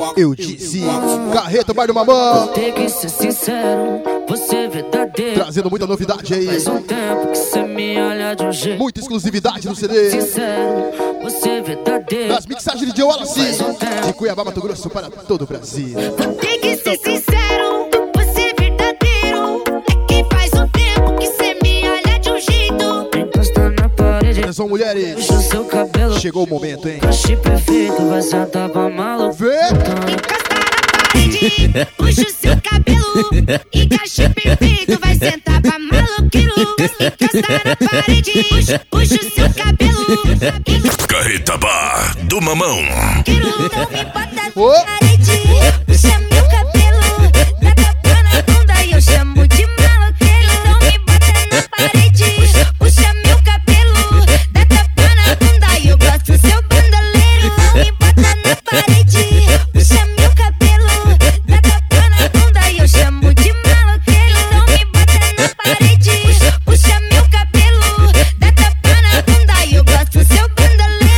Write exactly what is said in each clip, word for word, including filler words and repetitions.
Eu disse, Carreta Bar do Mamão. Tem que ser sincero, você é verdadeiro. Trazendo muita novidade aí. Faz um tempo que você me olha de um jeito. Muita exclusividade no C D. Sincero, você é verdadeiro. Das mixagens de Joe Wallace, de Cuiabá, Mato Grosso para todo o Brasil. Tem que ser sincero, você é verdadeiro. É que faz um tempo que você me olha de um jeito. Encosta na parede, Atenção, mulheres. puxa o seu cabelo. Chegou o momento, hein? Cache perfeito, vai sentar pra maluco. Vê! Encosta na parede, puxa o seu cabelo. E cachê perfeito, vai sentar pra maloqueiro. Encosta na parede, puxa, puxa o seu cabelo. Carreta Bar do Mamão. Quero não me bota Ô. na parede. Puxa meu cabelo, dá tapa na bunda e eu chamo de maloqueiro. Não me bota na parede. Puxa, puxa meu cabelo, dá tapa na bunda e eu gosto do seu bandaleiro. Não me bota na parede. Puxa meu cabelo, dá tapa na bunda e eu chamo de maloqueiro. Não me bota na parede. Puxa, puxa meu cabelo, dá tapa na bunda e eu gosto do seu bandaleiro.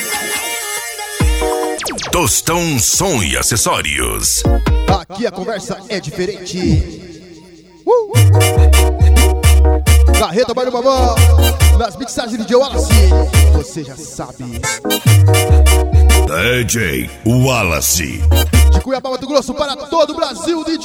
Tostão Som e Acessórios. Aqui a conversa é diferente. Uh! Carreta Bar do Mamão. Nas mixagens de Joe Wallace. Você já sabe. D J Wallace. De Cuiabá, Mato Grosso para todo o Brasil. D J